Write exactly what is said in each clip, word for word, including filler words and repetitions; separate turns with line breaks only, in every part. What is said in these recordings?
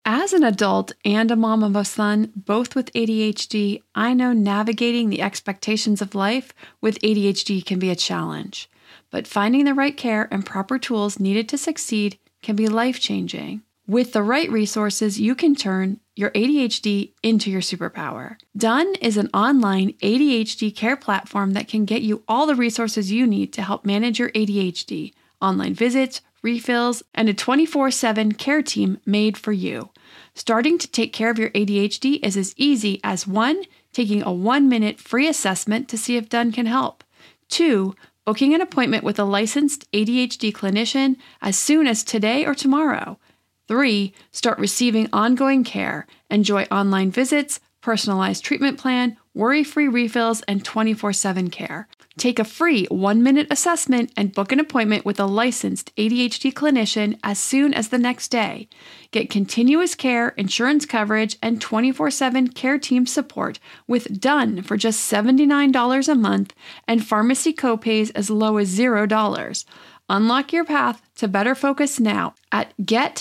As an adult and a mom of a son, both with A D H D, I know navigating the expectations of life with A D H D can be a challenge. But finding the right care and proper tools needed to succeed can be life-changing. With the right resources, you can turn your A D H D into your superpower. Done is an online A D H D care platform that can get you all the resources you need to help manage your A D H D, online visits, refills, and a twenty-four seven care team made for you. Starting to take care of your A D H D is as easy as one, taking a one-minute free assessment to see if Done can help. Two, booking an appointment with a licensed A D H D clinician as soon as today or tomorrow. Three, start receiving ongoing care. Enjoy online visits, personalized treatment plan, worry-free refills, and twenty-four seven care. Take a free one-minute assessment and book an appointment with a licensed A D H D clinician as soon as the next day. Get continuous care, insurance coverage, and twenty-four seven care team support with Done for just seventy-nine dollars a month and pharmacy copays as low as zero dollars. Unlock your path to better focus now at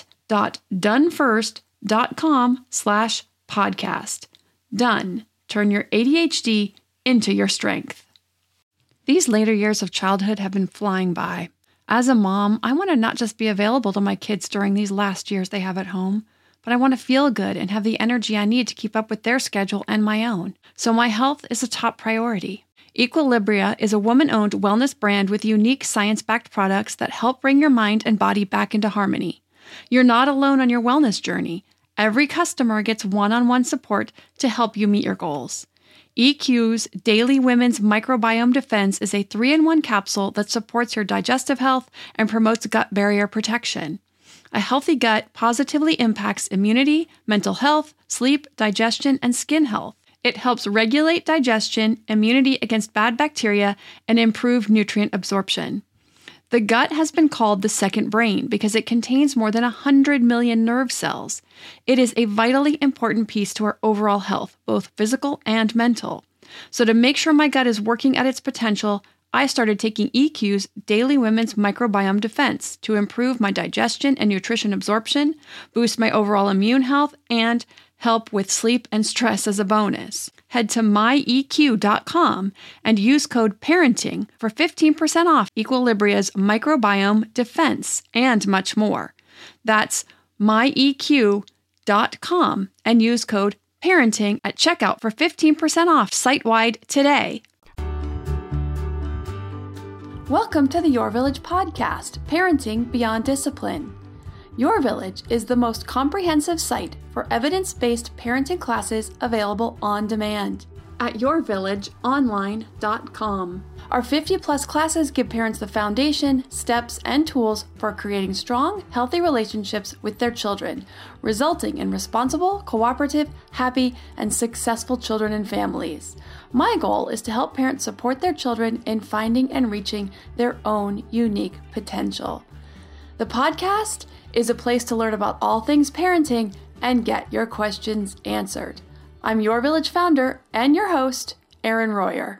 get.donefirst.com slash podcast. Done. Turn your A D H D into your strength. These later years of childhood have been flying by. As a mom, I want to not just be available to my kids during these last years they have at home, but I want to feel good and have the energy I need to keep up with their schedule and my own. So my health is a top priority. Equilibria is a woman-owned wellness brand with unique science-backed products that help bring your mind and body back into harmony. You're not alone on your wellness journey. Every customer gets one-on-one support to help you meet your goals. E Q's Daily Women's Microbiome Defense is a three in one capsule that supports your digestive health and promotes gut barrier protection. A healthy gut positively impacts immunity, mental health, sleep, digestion, and skin health. It helps regulate digestion, immunity against bad bacteria, and improve nutrient absorption. The gut has been called the second brain because it contains more than one hundred million nerve cells. It is a vitally important piece to our overall health, both physical and mental. So to make sure my gut is working at its potential, I started taking E Q's Daily Women's Microbiome Defense to improve my digestion and nutrition absorption, boost my overall immune health, and help with sleep and stress as a bonus. Head to my E Q dot com and use code PARENTING for fifteen percent off Equilibria's Microbiome Defense and much more. That's my E Q dot com and use code PARENTING at checkout for fifteen percent off site-wide today. Welcome to the Your Village podcast, Parenting Beyond Discipline. Your Village is the most comprehensive site for evidence-based parenting classes available on demand at your village online dot com. Our fifty plus classes give parents the foundation, steps, and tools for creating strong, healthy relationships with their children, resulting in responsible, cooperative, happy, and successful children and families. My goal is to help parents support their children in finding and reaching their own unique potential. The podcast is a place to learn about all things parenting and get your questions answered. I'm Your Village founder and your host, Erin Royer.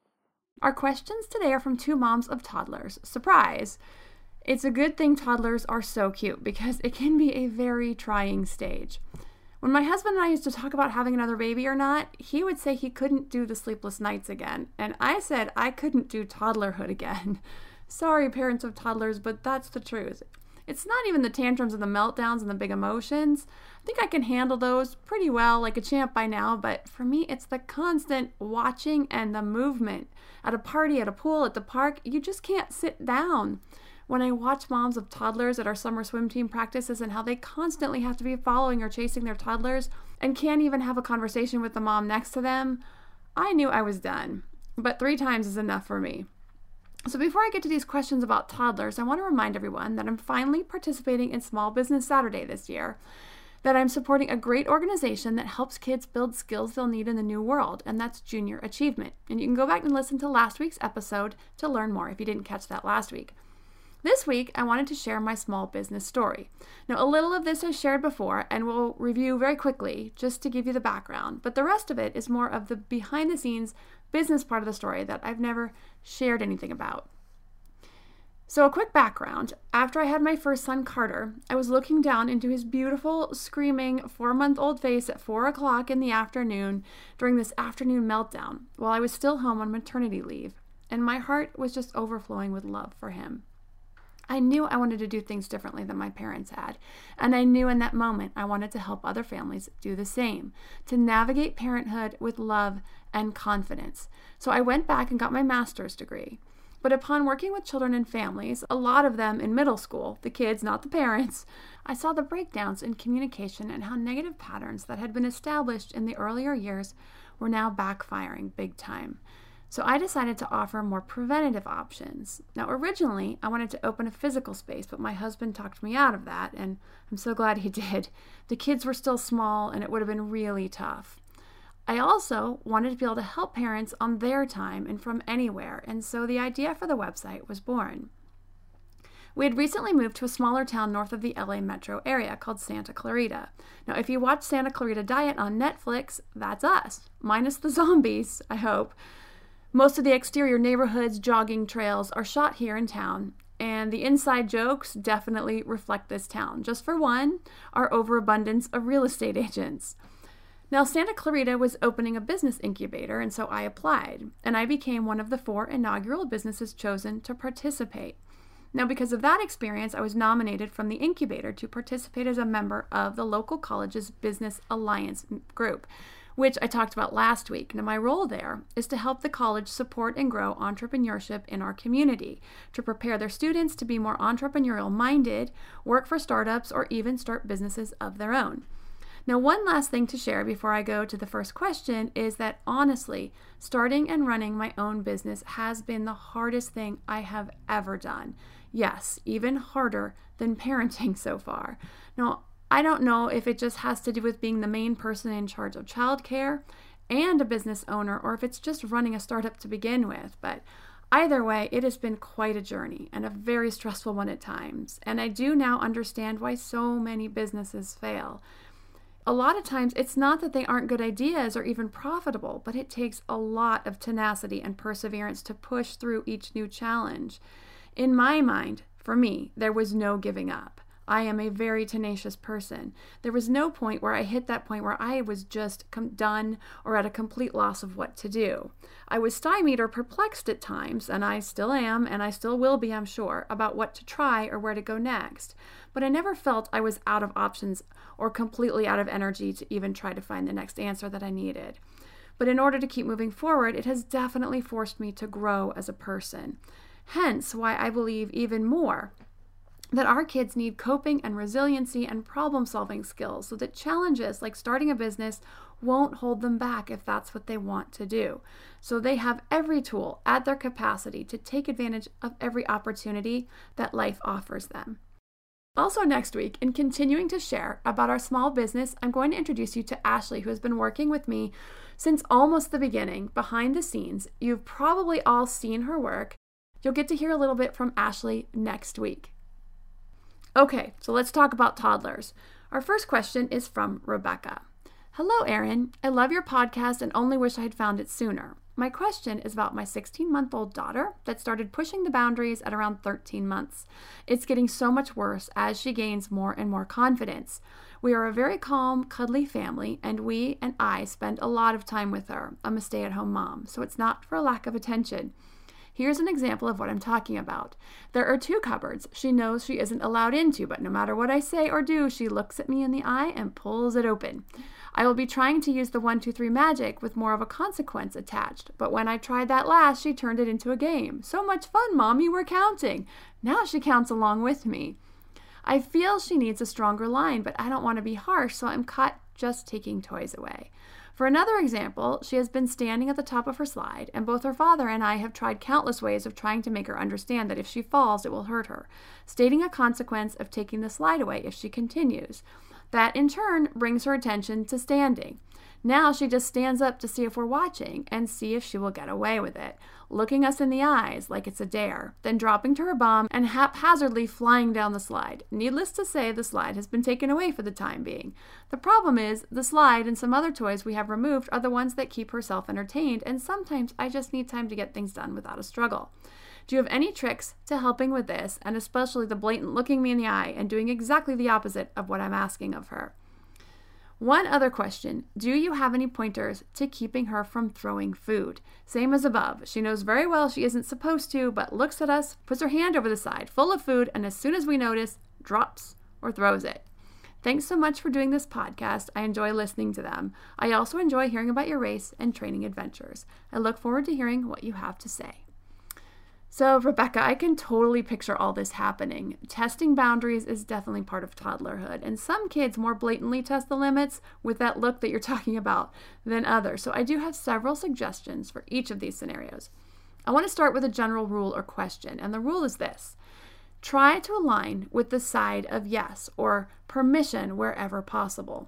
Our questions today are from two moms of toddlers. Surprise! It's a good thing toddlers are so cute because it can be a very trying stage. When my husband and I used to talk about having another baby or not, he would say he couldn't do the sleepless nights again, and I said I couldn't do toddlerhood again. Sorry, parents of toddlers, but that's the truth. It's not even the tantrums and the meltdowns and the big emotions. I think I can handle those pretty well, like a champ by now, but for me, it's the constant watching and the movement. At a party, at a pool, at the park, you just can't sit down. When I watch moms of toddlers at our summer swim team practices and how they constantly have to be following or chasing their toddlers and can't even have a conversation with the mom next to them, I knew I was done. But three times is enough for me. So before I get to these questions about toddlers, I want to remind everyone that I'm finally participating in Small Business Saturday this year, that I'm supporting a great organization that helps kids build skills they'll need in the new world, and that's Junior Achievement. And you can go back and listen to last week's episode to learn more if you didn't catch that last week. This week, I wanted to share my small business story. Now, a little of this I've shared before, and we'll review very quickly just to give you the background, but the rest of it is more of the behind-the-scenes business part of the story that I've never shared anything about. So a quick background. After I had my first son, Carter, I was looking down into his beautiful, screaming four-month-old face at four o'clock in the afternoon during this afternoon meltdown while I was still home on maternity leave, and my heart was just overflowing with love for him. I knew I wanted to do things differently than my parents had, and I knew in that moment I wanted to help other families do the same, to navigate parenthood with love and confidence. So I went back and got my master's degree. But upon working with children and families, a lot of them in middle school, the kids, not the parents, I saw the breakdowns in communication and how negative patterns that had been established in the earlier years were now backfiring big time. So I decided to offer more preventative options. Now, originally, I wanted to open a physical space, but my husband talked me out of that, and I'm so glad he did. The kids were still small, and it would have been really tough. I also wanted to be able to help parents on their time and from anywhere, and so the idea for the website was born. We had recently moved to a smaller town north of the L A metro area called Santa Clarita. Now, if you watch Santa Clarita Diet on Netflix, that's us, minus the zombies, I hope. Most of the exterior neighborhoods, jogging trails are shot here in town, and the inside jokes definitely reflect this town. Just for one, our overabundance of real estate agents. Now, Santa Clarita was opening a business incubator, and so I applied, and I became one of the four inaugural businesses chosen to participate. Now, because of that experience, I was nominated from the incubator to participate as a member of the local college's Business Alliance group, which I talked about last week. Now, my role there is to help the college support and grow entrepreneurship in our community, to prepare their students to be more entrepreneurial-minded, work for startups, or even start businesses of their own. Now, one last thing to share before I go to the first question is that honestly, starting and running my own business has been the hardest thing I have ever done. Yes, even harder than parenting so far. Now, I don't know if it just has to do with being the main person in charge of childcare and a business owner, or if it's just running a startup to begin with, but either way, it has been quite a journey and a very stressful one at times, and I do now understand why so many businesses fail. A lot of times, it's not that they aren't good ideas or even profitable, but it takes a lot of tenacity and perseverance to push through each new challenge. In my mind, for me, there was no giving up. I am a very tenacious person. There was no point where I hit that point where I was just com- done or at a complete loss of what to do. I was stymied or perplexed at times, and I still am, and I still will be, I'm sure, about what to try or where to go next. But I never felt I was out of options or completely out of energy to even try to find the next answer that I needed. But in order to keep moving forward, it has definitely forced me to grow as a person. Hence why I believe even more that our kids need coping and resiliency and problem-solving skills so that challenges like starting a business won't hold them back if that's what they want to do. So they have every tool at their capacity to take advantage of every opportunity that life offers them. Also next week, in continuing to share about our small business, I'm going to introduce you to Ashley, who has been working with me since almost the beginning, behind the scenes. You've probably all seen her work. You'll get to hear a little bit from Ashley next week. Okay, so let's talk about toddlers. Our first question is from Rebecca. Hello, Erin. I love your podcast and only wish I had found it sooner. My question is about my sixteen-month-old daughter that started pushing the boundaries at around thirteen months. It's getting so much worse as she gains more and more confidence. We are a very calm, cuddly family, and we and I spend a lot of time with her. I'm a stay-at-home mom, so it's not for a lack of attention. Here's an example of what I'm talking about. There are two cupboards she knows she isn't allowed into, but no matter what I say or do, she looks at me in the eye and pulls it open. I will be trying to use the one, two, three magic with more of a consequence attached, but when I tried that last, she turned it into a game. So much fun, Mommy, we're counting. Now she counts along with me. I feel she needs a stronger line, but I don't want to be harsh, so I'm caught just taking toys away. For another example, she has been standing at the top of her slide, and both her father and I have tried countless ways of trying to make her understand that if she falls, it will hurt her, stating a consequence of taking the slide away if she continues. That, in turn, brings her attention to standing. Now she just stands up to see if we're watching and see if she will get away with it, looking us in the eyes like it's a dare, then dropping to her bum and haphazardly flying down the slide. Needless to say, the slide has been taken away for the time being. The problem is, the slide and some other toys we have removed are the ones that keep herself entertained, and sometimes I just need time to get things done without a struggle. Do you have any tricks to helping with this, and especially the blatant looking me in the eye and doing exactly the opposite of what I'm asking of her? One other question, do you have any pointers to keeping her from throwing food? Same as above. She knows very well she isn't supposed to, but looks at us, puts her hand over the side, full of food, and as soon as we notice, drops or throws it. Thanks so much for doing this podcast. I enjoy listening to them. I also enjoy hearing about your race and training adventures. I look forward to hearing what you have to say. So, Rebecca, I can totally picture all this happening. Testing boundaries is definitely part of toddlerhood, and some kids more blatantly test the limits with that look that you're talking about than others. So I do have several suggestions for each of these scenarios. I want to start with a general rule or question, and the rule is this. Try to align with the side of yes or permission wherever possible.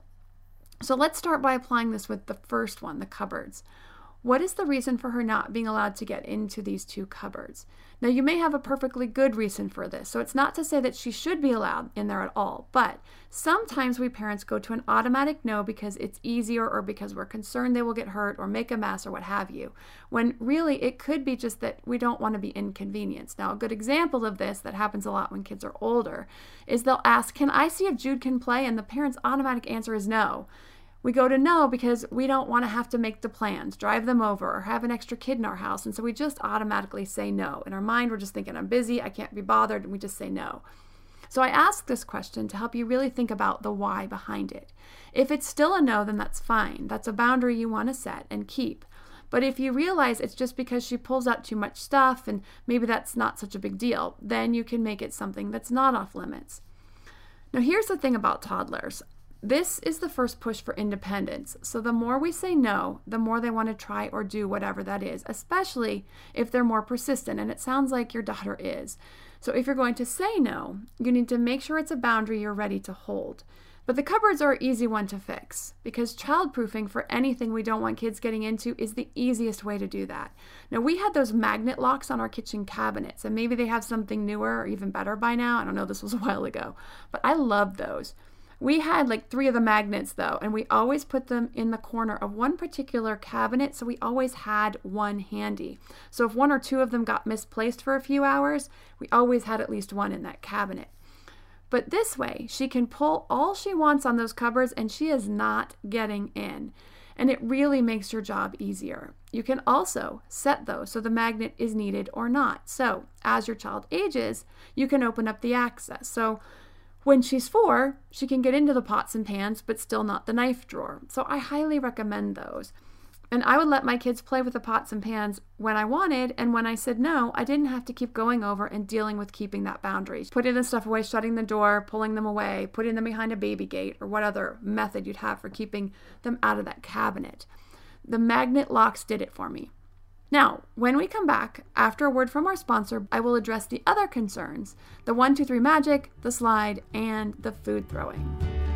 So let's start by applying this with the first one, the cupboards. What is the reason for her not being allowed to get into these two cupboards? Now, you may have a perfectly good reason for this, so it's not to say that she should be allowed in there at all, but sometimes we parents go to an automatic no because it's easier or because we're concerned they will get hurt or make a mess or what have you, when really it could be just that we don't want to be inconvenienced. Now, a good example of this that happens a lot when kids are older is they'll ask, can I see if Jude can play? And the parent's automatic answer is no. We go to no because we don't want to have to make the plans, drive them over, or have an extra kid in our house. And so we just automatically say no. In our mind, we're just thinking, I'm busy, I can't be bothered, and we just say no. So I ask this question to help you really think about the why behind it. If it's still a no, then that's fine. That's a boundary you want to set and keep. But if you realize it's just because she pulls out too much stuff and maybe that's not such a big deal, then you can make it something that's not off limits. Now, here's the thing about toddlers. This is the first push for independence. So the more we say no, the more they want to try or do whatever that is, especially if they're more persistent. And it sounds like your daughter is. So if you're going to say no, you need to make sure it's a boundary you're ready to hold. But the cupboards are an easy one to fix because childproofing for anything we don't want kids getting into is the easiest way to do that. Now, we had those magnet locks on our kitchen cabinets, and maybe they have something newer or even better by now. I don't know, this was a while ago, but I love those. We had like three of the magnets though, and we always put them in the corner of one particular cabinet, so we always had one handy. So if one or two of them got misplaced for a few hours, we always had at least one in that cabinet. But this way, she can pull all she wants on those cupboards and she is not getting in. And it really makes your job easier. You can also set those so the magnet is needed or not. So as your child ages, you can open up the access. So when she's four, she can get into the pots and pans, but still not the knife drawer. So I highly recommend those. And I would let my kids play with the pots and pans when I wanted, and when I said no, I didn't have to keep going over and dealing with keeping that boundary. Putting the stuff away, shutting the door, pulling them away, putting them behind a baby gate, or what other method you'd have for keeping them out of that cabinet. The magnet locks did it for me. Now, when we come back, after a word from our sponsor, I will address the other concerns, the one, two, three magic, the slide, and the food throwing.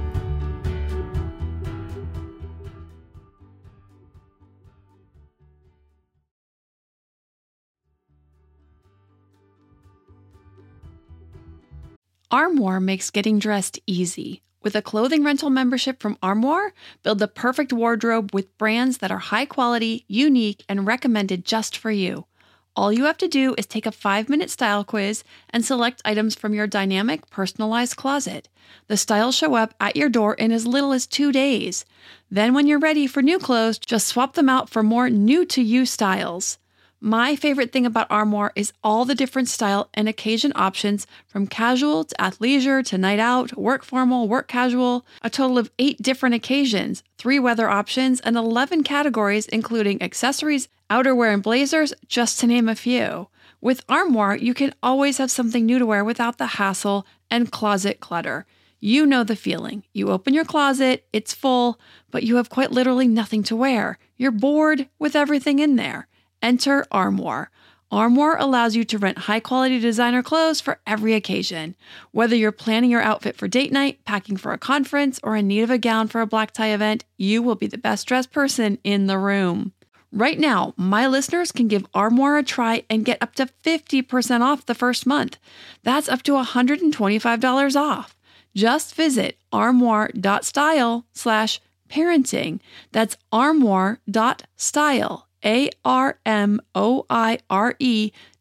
Armoire makes getting dressed easy. With a clothing rental membership from Armoire, build the perfect wardrobe with brands that are high quality, unique, and recommended just for you. All you have to do is take a five-minute style quiz and select items from your dynamic, personalized closet. The styles show up at your door in as little as two days. Then when you're ready for new clothes, just swap them out for more new-to-you styles. My favorite thing about Armoire is all the different style and occasion options, from casual to athleisure to night out, work formal, work casual, a total of eight different occasions, three weather options, and eleven categories including accessories, outerwear, and blazers, just to name a few. With Armoire, you can always have something new to wear without the hassle and closet clutter. You know the feeling. You open your closet, it's full, but you have quite literally nothing to wear. You're bored with everything in there. Enter Armoire. Armoire allows you to rent high-quality designer clothes for every occasion. Whether you're planning your outfit for date night, packing for a conference, or in need of a gown for a black tie event, you will be the best-dressed person in the room. Right now, my listeners can give Armoire a try and get up to fifty percent off the first month. That's up to one hundred twenty-five dollars off. Just visit armoire.style slash parenting. That's armoire.style. A R M O I R E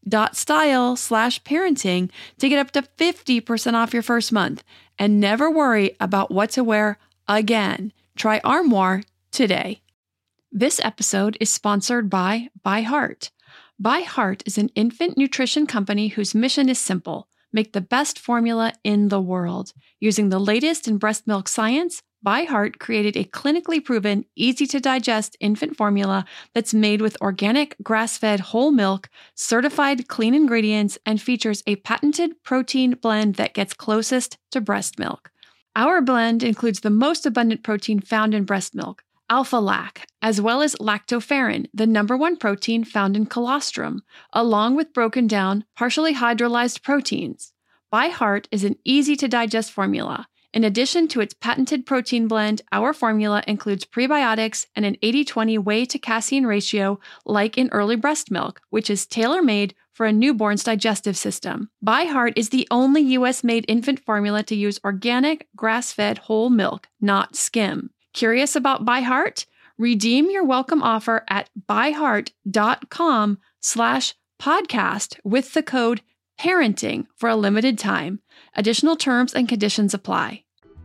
dot style slash parenting to get up to fifty percent off your first month and never worry about what to wear again. Try Armoire today. This episode is sponsored by ByHeart. ByHeart is an infant nutrition company whose mission is simple: make the best formula in the world. Using the latest in breast milk science, ByHeart created a clinically proven, easy-to-digest infant formula that's made with organic, grass-fed whole milk, certified clean ingredients, and features a patented protein blend that gets closest to breast milk. Our blend includes the most abundant protein found in breast milk, alpha-lac, as well as lactoferrin, the number one protein found in colostrum, along with broken down, partially hydrolyzed proteins. ByHeart is an easy-to-digest formula. In addition to its patented protein blend, our formula includes prebiotics and an eighty twenty whey to casein ratio like in early breast milk, which is tailor-made for a newborn's digestive system. ByHeart is the only U S-made infant formula to use organic, grass-fed whole milk, not skim. Curious about ByHeart? Redeem your welcome offer at byheart.com slash podcast with the code parenting for a limited time. Additional terms and conditions apply.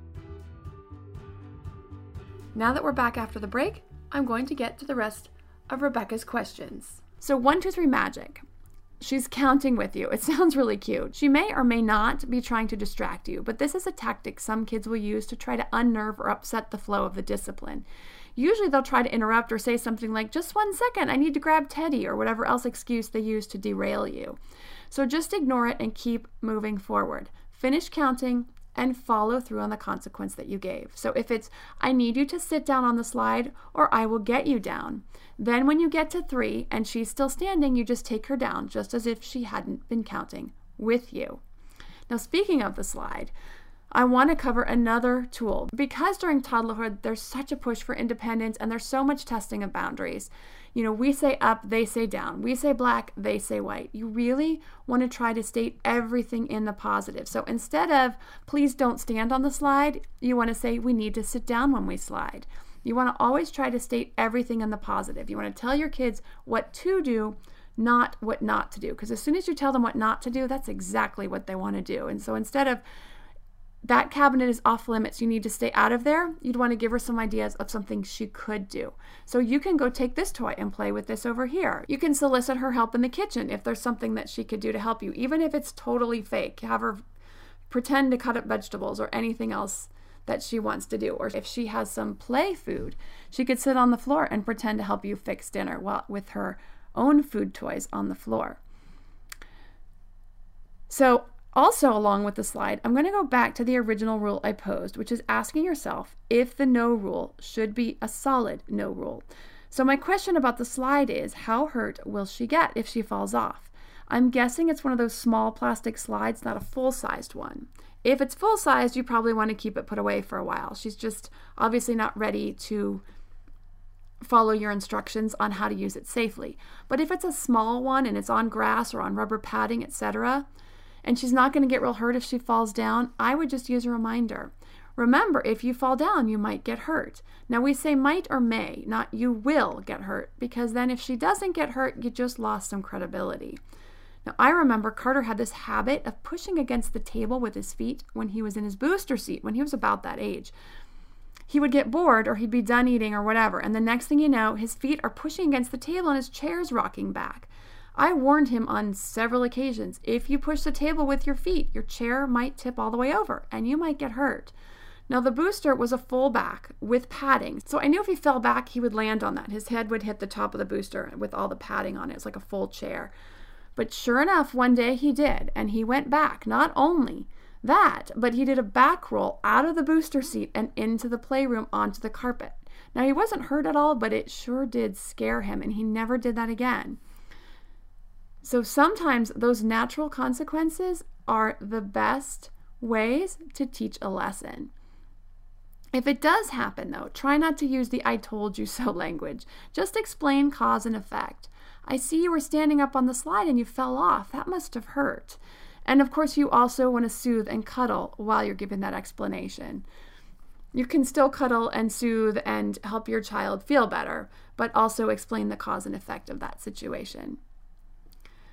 Now that we're back after the break, I'm going to get to the rest of Rebecca's questions. So one, two, three magic. She's counting with you. It sounds really cute. She may or may not be trying to distract you, but this is a tactic some kids will use to try to unnerve or upset the flow of the discipline. Usually they'll try to interrupt or say something like, just one second, I need to grab Teddy, or whatever else excuse they use to derail you. So just ignore it and keep moving forward. Finish counting and follow through on the consequence that you gave. So if it's, I need you to sit down on the slide, or I will get you down. Then when you get to three and she's still standing, you just take her down, just as if she hadn't been counting with you. Now, speaking of the slide, I want to cover another tool. Because during toddlerhood, there's such a push for independence and there's so much testing of boundaries. You know, we say up, they say down. We say black, they say white. You really want to try to state everything in the positive. So instead of, please don't stand on the slide, you want to say, we need to sit down when we slide. You want to always try to state everything in the positive. You want to tell your kids what to do, not what not to do. Because as soon as you tell them what not to do, that's exactly what they want to do. And so instead of, that cabinet is off limits, you need to stay out of there, you'd want to give her some ideas of something she could do. So you can go take this toy and play with this over here. You can solicit her help in the kitchen if there's something that she could do to help you, even if it's totally fake. Have her pretend to cut up vegetables or anything else that she wants to do. Or if she has some play food, she could sit on the floor and pretend to help you fix dinner while with her own food toys on the floor. So also, along with the slide, I'm going to go back to the original rule I posed, which is asking yourself if the no rule should be a solid no rule. So my question about the slide is, how hurt will she get if she falls off? I'm guessing it's one of those small plastic slides, not a full-sized one. If it's full-sized, you probably want to keep it put away for a while. She's just obviously not ready to follow your instructions on how to use it safely. But if it's a small one and it's on grass or on rubber padding, et cetera, and she's not going to get real hurt if she falls down, I would just use a reminder. Remember, if you fall down, you might get hurt. Now we say might or may, not you will get hurt, because then if she doesn't get hurt, you just lost some credibility. Now I remember Carter had this habit of pushing against the table with his feet when he was in his booster seat, when he was about that age. He would get bored or he'd be done eating or whatever, and the next thing you know, his feet are pushing against the table and his chair's rocking back. I warned him on several occasions, if you push the table with your feet, your chair might tip all the way over and you might get hurt. Now the booster was a full back with padding, so I knew if he fell back, he would land on that. His head would hit the top of the booster with all the padding on it. It's like a full chair. But sure enough, one day he did, and he went back. Not only that, but he did a back roll out of the booster seat and into the playroom onto the carpet. Now he wasn't hurt at all, but it sure did scare him, and he never did that again. So sometimes those natural consequences are the best ways to teach a lesson. If it does happen, though, try not to use the I told you so language. Just explain cause and effect. I see you were standing up on the slide and you fell off. That must have hurt. And of course, you also want to soothe and cuddle while you're giving that explanation. You can still cuddle and soothe and help your child feel better, but also explain the cause and effect of that situation.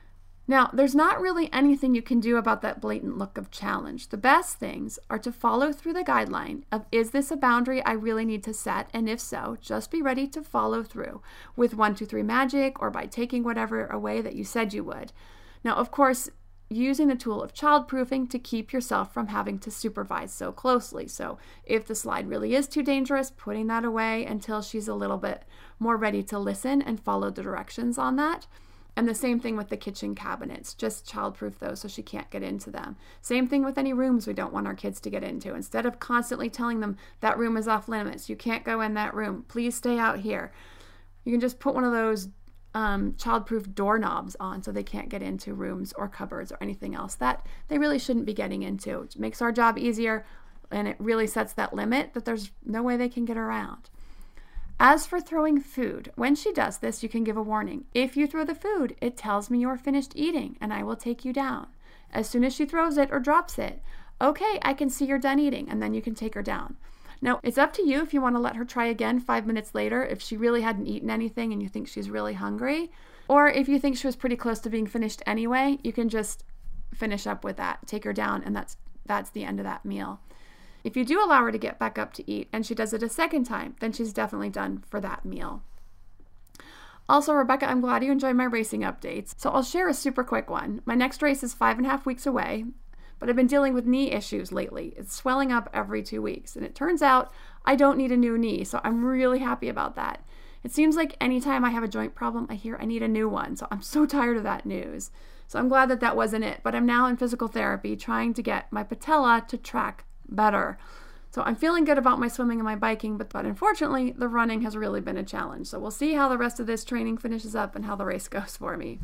Now, there's not really anything you can do about that blatant look of challenge. The best things are to follow through the guideline of, is this a boundary I really need to set? And if so, just be ready to follow through with one, two, three magic or by taking whatever away that you said you would. Now, of course, using the tool of childproofing to keep yourself from having to supervise so closely. So if the slide really is too dangerous, putting that away until she's a little bit more ready to listen and follow the directions on that. And the same thing with the kitchen cabinets, just childproof those so she can't get into them. Same thing with any rooms we don't want our kids to get into. Instead of constantly telling them that room is off limits, you can't go in that room, please stay out here. You can just put one of those um, childproof doorknobs on so they can't get into rooms or cupboards or anything else that they really shouldn't be getting into. It makes our job easier, and it really sets that limit that there's no way they can get around. As for throwing food, when she does this, you can give a warning. If you throw the food, it tells me you're finished eating and I will take you down. As soon as she throws it or drops it, okay, I can see you're done eating, and then you can take her down. Now, it's up to you if you want to let her try again five minutes later if she really hadn't eaten anything and you think she's really hungry. Or if you think she was pretty close to being finished anyway, you can just finish up with that, take her down, and that's that's the end of that meal. If you do allow her to get back up to eat and she does it a second time, then she's definitely done for that meal. Also, Rebecca, I'm glad you enjoy my racing updates. So I'll share a super quick one. My next race is five and a half weeks away, but I've been dealing with knee issues lately. It's swelling up every two weeks. And it turns out I don't need a new knee, so I'm really happy about that. It seems like anytime I have a joint problem, I hear I need a new one. So I'm so tired of that news. So I'm glad that that wasn't it. But I'm now in physical therapy trying to get my patella to track better. So I'm feeling good about my swimming and my biking, but, but unfortunately, the running has really been a challenge. So we'll see how the rest of this training finishes up and how the race goes for me.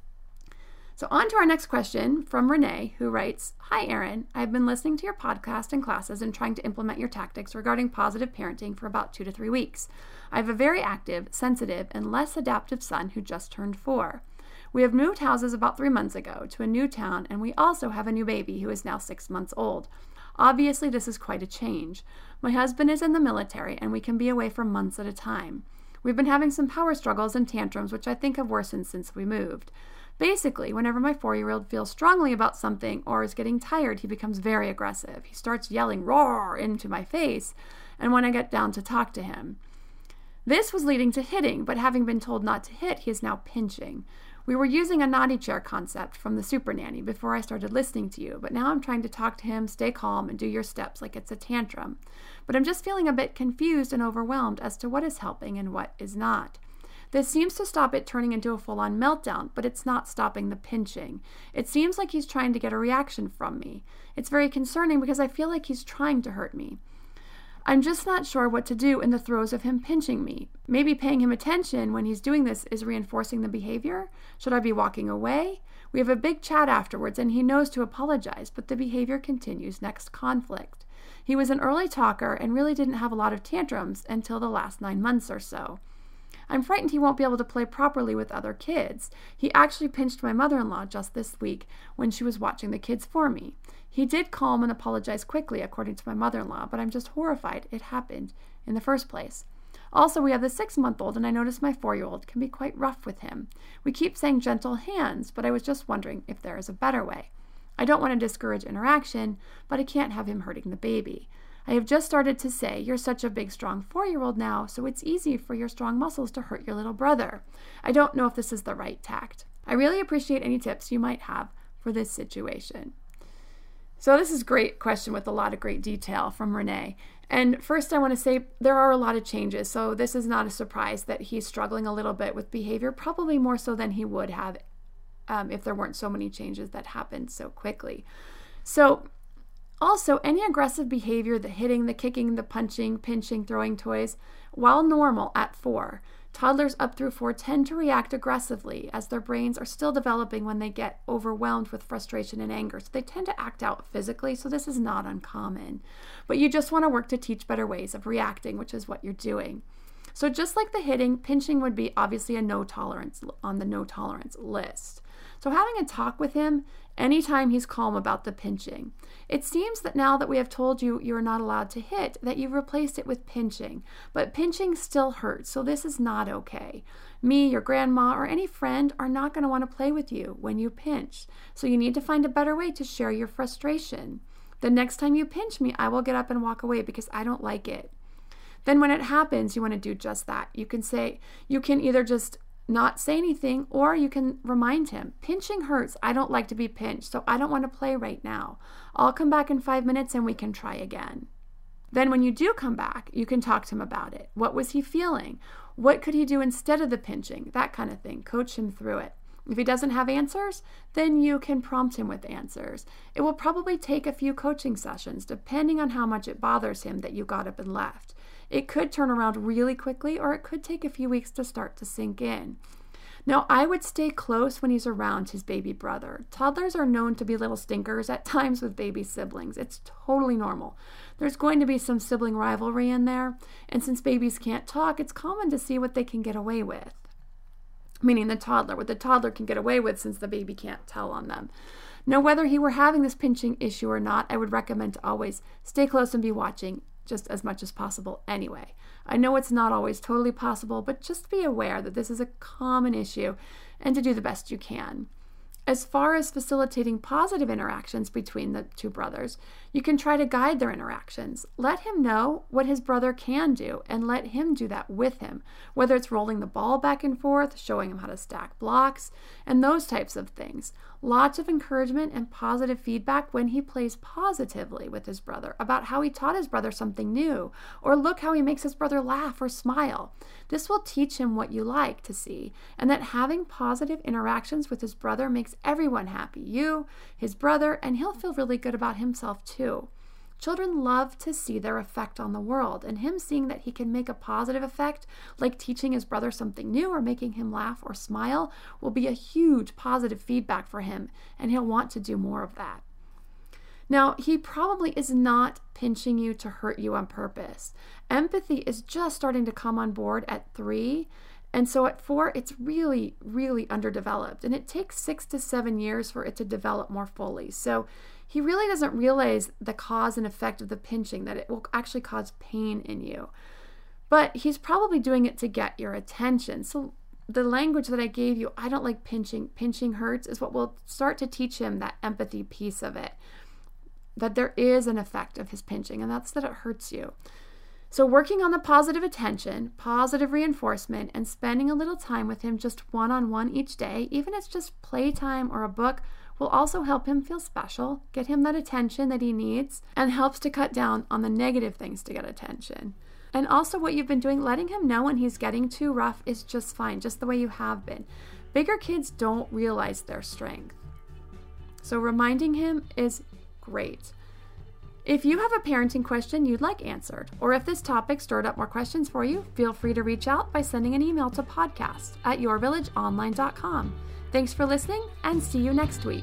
So on to our next question from Renee, who writes, Hi, Erin. I've been listening to your podcast and classes and trying to implement your tactics regarding positive parenting for about two to three weeks. I have a very active, sensitive, and less adaptive son who just turned four. We have moved houses about three months ago to a new town, and we also have a new baby who is now six months old. Obviously, this is quite a change. My husband is in the military, and we can be away for months at a time. We've been having some power struggles and tantrums, which I think have worsened since we moved. Basically, whenever my four-year-old feels strongly about something or is getting tired, he becomes very aggressive. He starts yelling, roar, into my face, and when I get down to talk to him. This was leading to hitting, but having been told not to hit, he is now pinching. We were using a naughty chair concept from the Super Nanny before I started listening to you, but now I'm trying to talk to him, stay calm, and do your steps like it's a tantrum. But I'm just feeling a bit confused and overwhelmed as to what is helping and what is not. This seems to stop it turning into a full-on meltdown, but it's not stopping the pinching. It seems like he's trying to get a reaction from me. It's very concerning because I feel like he's trying to hurt me. I'm just not sure what to do in the throes of him pinching me. Maybe paying him attention when he's doing this is reinforcing the behavior? Should I be walking away? We have a big chat afterwards, and he knows to apologize, but the behavior continues next conflict. He was an early talker and really didn't have a lot of tantrums until the last nine months or so. I'm frightened he won't be able to play properly with other kids. He actually pinched my mother-in-law just this week when she was watching the kids for me. He did calm and apologize quickly, according to my mother-in-law, but I'm just horrified it happened in the first place. Also, we have the six-month-old, and I notice my four-year-old can be quite rough with him. We keep saying gentle hands, but I was just wondering if there is a better way. I don't want to discourage interaction, but I can't have him hurting the baby. I have just started to say, you're such a big, strong four-year-old now, so it's easy for your strong muscles to hurt your little brother. I don't know if this is the right tact. I really appreciate any tips you might have for this situation. So this is a great question with a lot of great detail from Renee. And first I want to say there are a lot of changes, so this is not a surprise that he's struggling a little bit with behavior, probably more so than he would have um, if there weren't so many changes that happened so quickly. So also, any aggressive behavior, the hitting, the kicking, the punching, pinching, throwing toys, while normal at four, toddlers up through four tend to react aggressively as their brains are still developing when they get overwhelmed with frustration and anger. So they tend to act out physically, so this is not uncommon. But you just want to work to teach better ways of reacting, which is what you're doing. So just like the hitting, pinching would be obviously a no tolerance on the no tolerance list. So having a talk with him anytime he's calm about the pinching. It seems that now that we have told you you're not allowed to hit, that you've replaced it with pinching. But pinching still hurts, so this is not okay. Me, your grandma, or any friend are not going to want to play with you when you pinch. So you need to find a better way to share your frustration. The next time you pinch me, I will get up and walk away because I don't like it. Then when it happens, you want to do just that. You can say, you can either just not say anything, or you can remind him, pinching hurts. I don't like to be pinched, so I don't want to play right now. I'll come back in five minutes and we can try again. Then when you do come back, you can talk to him about it. What was he feeling? What could he do instead of the pinching? That kind of thing. Coach him through it. If he doesn't have answers, then you can prompt him with answers. It will probably take a few coaching sessions, depending on how much it bothers him that you got up and left. It could turn around really quickly, or it could take a few weeks to start to sink in. Now, I would stay close when he's around his baby brother. Toddlers are known to be little stinkers at times with baby siblings. It's totally normal. There's going to be some sibling rivalry in there, and since babies can't talk, it's common to see what they can get away with. Meaning the toddler, what the toddler can get away with since the baby can't tell on them. Now, whether he were having this pinching issue or not, I would recommend to always stay close and be watching just as much as possible anyway. I know it's not always totally possible, but just be aware that this is a common issue and to do the best you can. As far as facilitating positive interactions between the two brothers, you can try to guide their interactions. Let him know what his brother can do and let him do that with him, whether it's rolling the ball back and forth, showing him how to stack blocks, and those types of things. Lots of encouragement and positive feedback when he plays positively with his brother about how he taught his brother something new, or look how he makes his brother laugh or smile. This will teach him what you like to see, and that having positive interactions with his brother makes everyone happy, you, his brother, and he'll feel really good about himself too. Children love to see their effect on the world, and him seeing that he can make a positive effect, like teaching his brother something new or making him laugh or smile, will be a huge positive feedback for him, and he'll want to do more of that. Now, he probably is not pinching you to hurt you on purpose. Empathy is just starting to come on board at three, and so at four, it's really, really underdeveloped, and it takes six to seven years for it to develop more fully. So he really doesn't realize the cause and effect of the pinching, that it will actually cause pain in you. But he's probably doing it to get your attention. So the language that I gave you, I don't like pinching, pinching hurts, is what will start to teach him that empathy piece of it, that there is an effect of his pinching, and that's that it hurts you. So working on the positive attention, positive reinforcement, and spending a little time with him just one-on-one each day, even if it's just playtime or a book, will also help him feel special, get him that attention that he needs, and helps to cut down on the negative things to get attention. And also what you've been doing, letting him know when he's getting too rough is just fine, just the way you have been. Bigger kids don't realize their strength. So reminding him is great. If you have a parenting question you'd like answered, or if this topic stirred up more questions for you, feel free to reach out by sending an email to podcast at your village online dot com. Thanks for listening, and see you next week.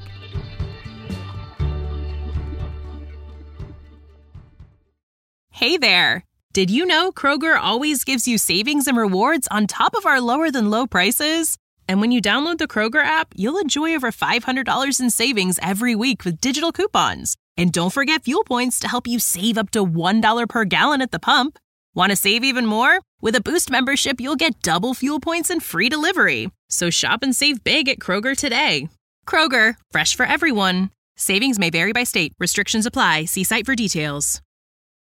Hey there! Did you know Kroger always gives you savings and rewards on top of our lower than low prices? And when you download the Kroger app, you'll enjoy over five hundred dollars in savings every week with digital coupons. And don't forget fuel points to help you save up to one dollar per gallon at the pump. Want to save even more? With a Boost membership, you'll get double fuel points and free delivery. So shop and save big at Kroger today. Kroger, fresh for everyone. Savings may vary by state. Restrictions apply. See site for details.